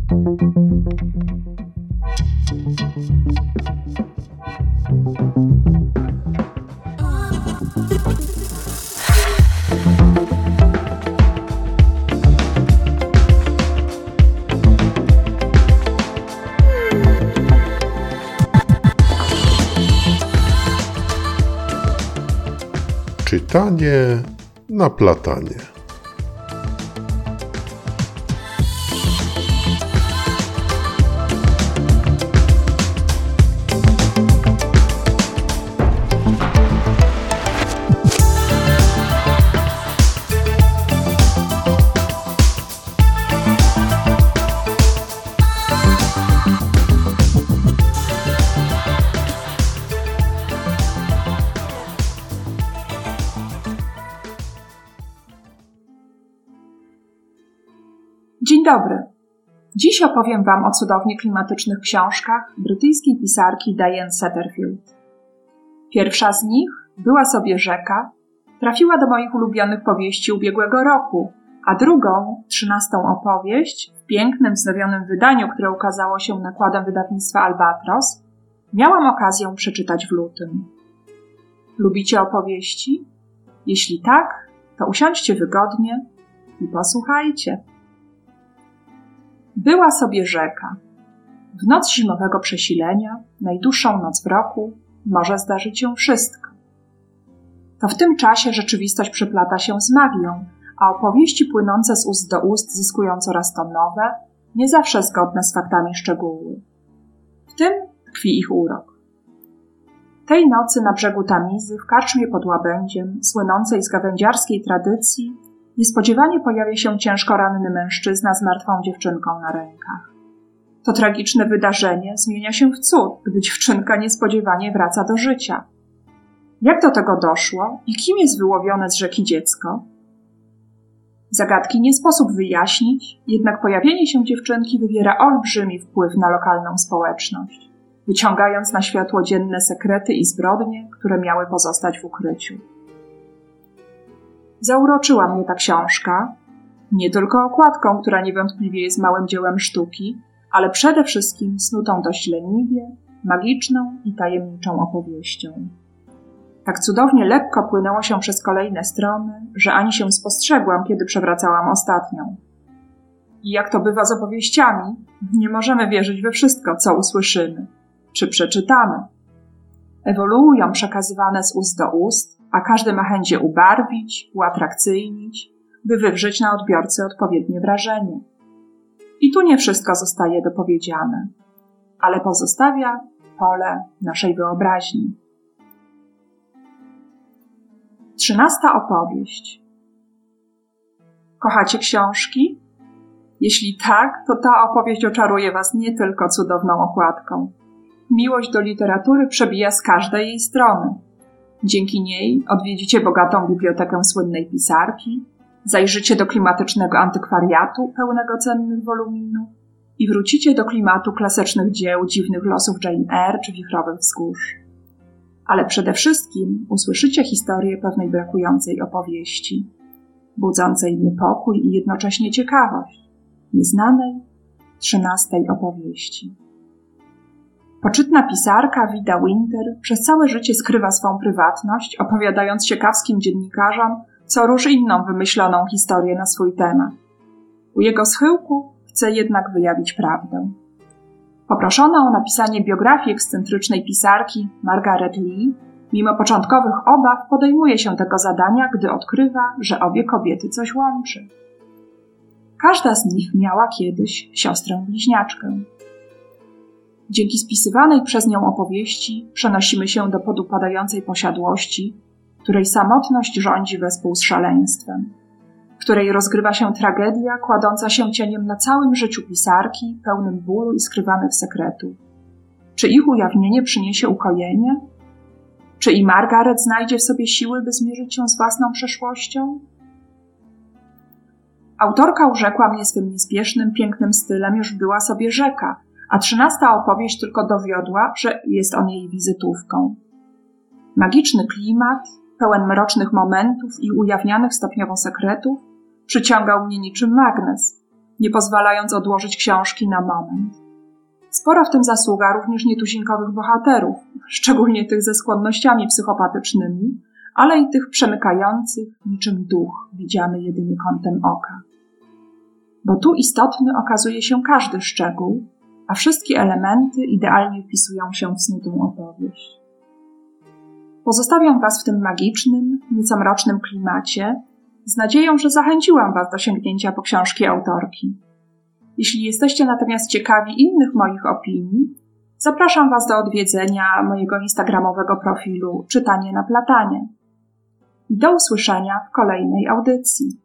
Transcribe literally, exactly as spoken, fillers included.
Czytanie na platanie. Dzień dobry. Dziś opowiem Wam o cudownie klimatycznych książkach brytyjskiej pisarki Diane Setterfield. Pierwsza z nich, Była sobie rzeka, trafiła do moich ulubionych powieści ubiegłego roku, a drugą, trzynastą opowieść, w pięknym, wznowionym wydaniu, które ukazało się nakładem wydawnictwa Albatros, miałam okazję przeczytać w lutym. Lubicie opowieści? Jeśli tak, to usiądźcie wygodnie i posłuchajcie. Była sobie rzeka. W noc zimowego przesilenia, najdłuższą noc w roku, może zdarzyć się wszystko. To w tym czasie rzeczywistość przeplata się z magią, a opowieści płynące z ust do ust zyskują coraz to nowe, nie zawsze zgodne z faktami szczegóły. W tym tkwi ich urok. Tej nocy na brzegu Tamizy, w karczmie pod łabędziem, słynącej z gawędziarskiej tradycji, niespodziewanie pojawia się ciężko ranny mężczyzna z martwą dziewczynką na rękach. To tragiczne wydarzenie zmienia się w cud, gdy dziewczynka niespodziewanie wraca do życia. Jak do tego doszło i kim jest wyłowione z rzeki dziecko? Zagadki nie sposób wyjaśnić, jednak pojawienie się dziewczynki wywiera olbrzymi wpływ na lokalną społeczność, wyciągając na światło dzienne sekrety i zbrodnie, które miały pozostać w ukryciu. Zauroczyła mnie ta książka, nie tylko okładką, która niewątpliwie jest małym dziełem sztuki, ale przede wszystkim snutą dość leniwie, magiczną i tajemniczą opowieścią. Tak cudownie lekko płynęło się przez kolejne strony, że ani się spostrzegłam, kiedy przewracałam ostatnią. I jak to bywa z opowieściami, nie możemy wierzyć we wszystko, co usłyszymy, czy przeczytamy. Ewoluują przekazywane z ust do ust, a każdy ma chęć je ubarwić, uatrakcyjnić, by wywrzeć na odbiorcy odpowiednie wrażenie. I tu nie wszystko zostaje dopowiedziane, ale pozostawia pole naszej wyobraźni. Trzynasta opowieść. Kochacie książki? Jeśli tak, to ta opowieść oczaruje Was nie tylko cudowną okładką. Miłość do literatury przebija z każdej jej strony. Dzięki niej odwiedzicie bogatą bibliotekę słynnej pisarki, zajrzycie do klimatycznego antykwariatu pełnego cennych woluminów i wrócicie do klimatu klasycznych dzieł Dziwnych losów Jane Eyre czy Wichrowych wzgórz. Ale przede wszystkim usłyszycie historię pewnej brakującej opowieści, budzącej niepokój i jednocześnie ciekawość, nieznanej, trzynastej opowieści. Poczytna pisarka Vida Winter przez całe życie skrywa swą prywatność, opowiadając ciekawskim dziennikarzom co róż inną wymyśloną historię na swój temat. U jego schyłku chce jednak wyjawić prawdę. Poproszona o napisanie biografii ekscentrycznej pisarki Margaret Lee, mimo początkowych obaw podejmuje się tego zadania, gdy odkrywa, że obie kobiety coś łączy. Każda z nich miała kiedyś siostrę bliźniaczkę. Dzięki spisywanej przez nią opowieści przenosimy się do podupadającej posiadłości, której samotność rządzi wespół z szaleństwem, w której rozgrywa się tragedia kładąca się cieniem na całym życiu pisarki, pełnym bólu i skrywanych sekretów. Czy ich ujawnienie przyniesie ukojenie? Czy i Margaret znajdzie w sobie siły, by zmierzyć się z własną przeszłością? Autorka urzekła mnie swym niespiesznym, pięknym stylem już Była sobie rzeka, a trzynasta opowieść tylko dowiodła, że jest on jej wizytówką. Magiczny klimat, pełen mrocznych momentów i ujawnianych stopniowo sekretów, przyciągał mnie niczym magnes, nie pozwalając odłożyć książki na moment. Spora w tym zasługa również nietuzinkowych bohaterów, szczególnie tych ze skłonnościami psychopatycznymi, ale i tych przemykających niczym duch, widziany jedynie kątem oka. Bo tu istotny okazuje się każdy szczegół, a wszystkie elementy idealnie wpisują się w snutą opowieść. Pozostawiam Was w tym magicznym, nieco mrocznym klimacie, z nadzieją, że zachęciłam Was do sięgnięcia po książki autorki. Jeśli jesteście natomiast ciekawi innych moich opinii, zapraszam Was do odwiedzenia mojego instagramowego profilu Czytanie na Platanie. I do usłyszenia w kolejnej audycji.